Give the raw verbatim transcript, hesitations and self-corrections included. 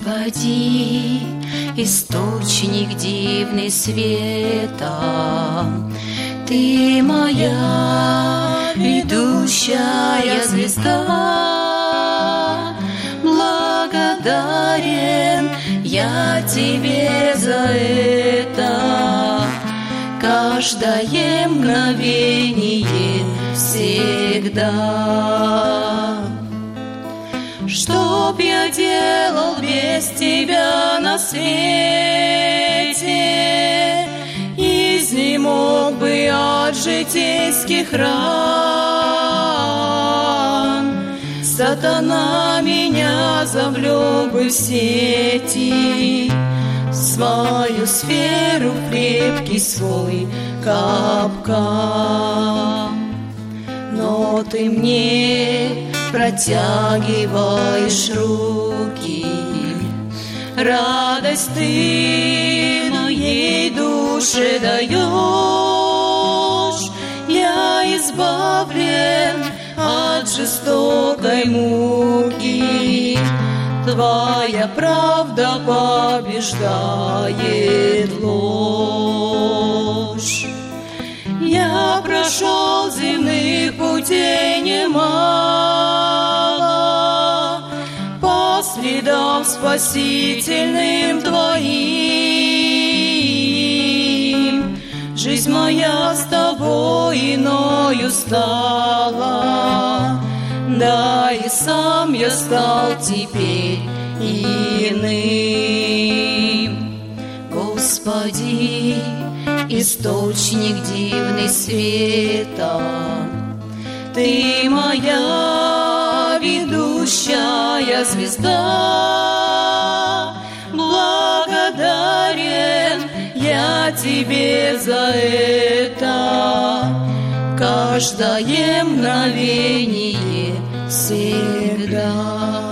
Господи, источник дивный света, Ты моя ведущая звезда. Благодарен я Тебе за это, каждое мгновение всегда. Что б я делал без Тебя на свете? Изнемог бы от житейских ран. Сатана меня завлек бы в сети, в свою сферу, в крепкий свой капкан. Но Ты мне протягиваешь руки, радость Ты моей душе даешь. Я избавлен от жестокой муки, Твоя правда побеждает ложь. Я прошел земных путей немало, по следам спасительным Твоим. Жизнь моя с Тобой иною стала, да и сам я стал теперь иным. Господи, источник дивный света, Ты моя ведущая звезда. Благодарен я Тебе за это, каждое мгновение всегда.